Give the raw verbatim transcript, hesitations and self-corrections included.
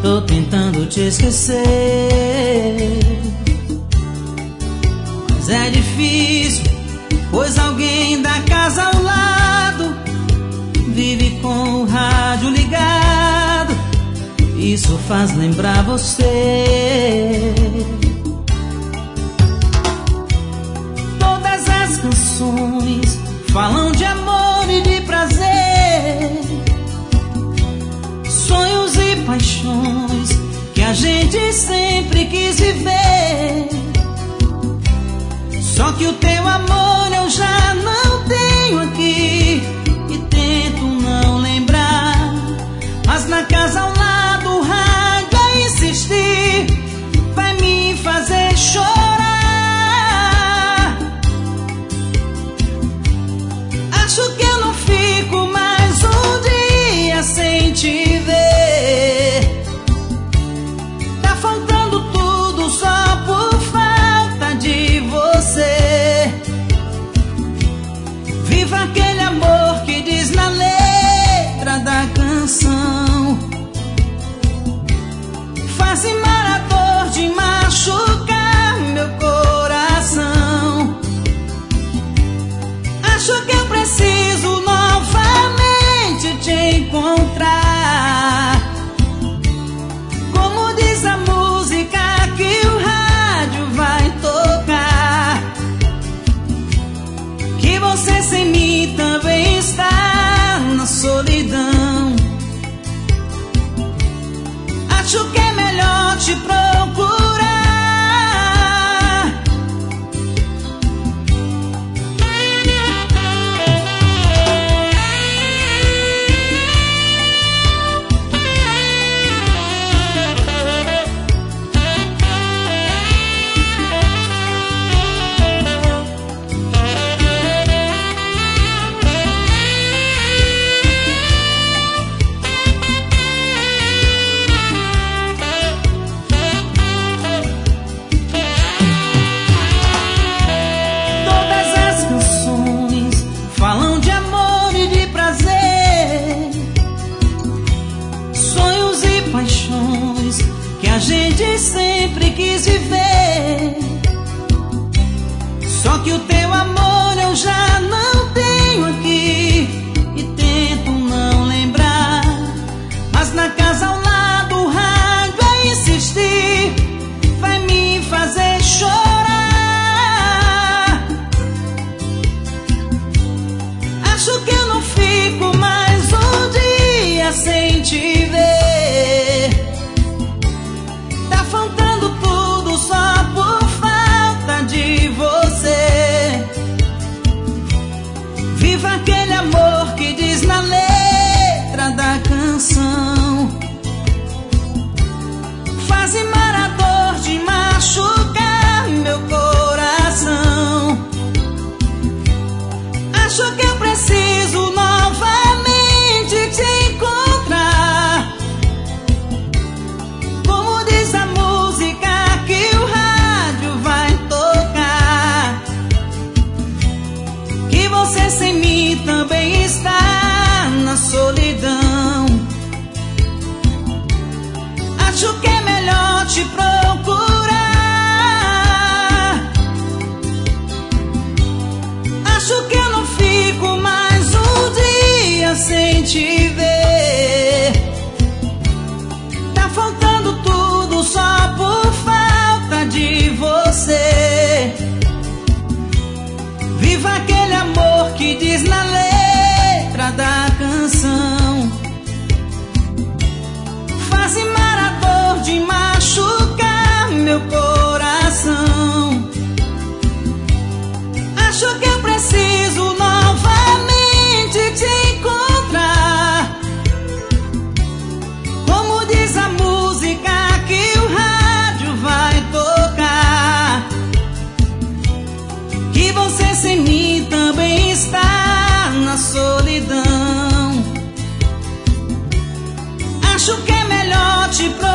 Tô tentando te esquecer, mas é difícil, pois alguém da casa ao lado vive com o rádio ligado. Isso faz lembrar você. Todas as canções falam de amor e de prazer, sonhos e paixões que a gente sempre quis viver. Só que o teu amor eu já não tenho aqui e tento não lembrar, mas na casa ao lado o rádio a insistir vai me fazer chorar. Acho que eu não fico mais um dia sem te ver. Tá faltando tudo só por falta de você. Viva aquele amor que diz na letra da canção. Faz-me a dor de machucar meu coração. Acho que eu preciso novamente te encontrar. Como diz a música que o rádio vai tocar, que você sem mim também está na solidão. Acho que é melhor te procurar. Falam de amor e de prazer, sonhos e paixões que a gente sempre quis viver. Só que o teu amor eu já não tenho aqui e tento não lembrar, mas na casa ao lado o rádio a insistir vai me fazer chorar. Acho que eu não fico mais um dia sem te ver. Tá faltando tudo só por falta de você. Viva aquele amor que diz na letra da canção. Faz-me a dor de machucar meu coração. Acho que eu preciso novamente te encontrar. Como diz a música que o rádio vai tocar, que você sem mim também está na solidão. Acho que é melhor te procurar. Acho que eu não fico mais um dia sem te ver. Tá faltando tudo só por falta de você. Viva aquele amor que diz na letra da canção. Faz-me a dor de machucar meu coração. Acho que eu preciso novamente te encontrar. Como diz a música que o rádio vai tocar, que você sem mim também está na solidão. Acho que é melhor te procurar.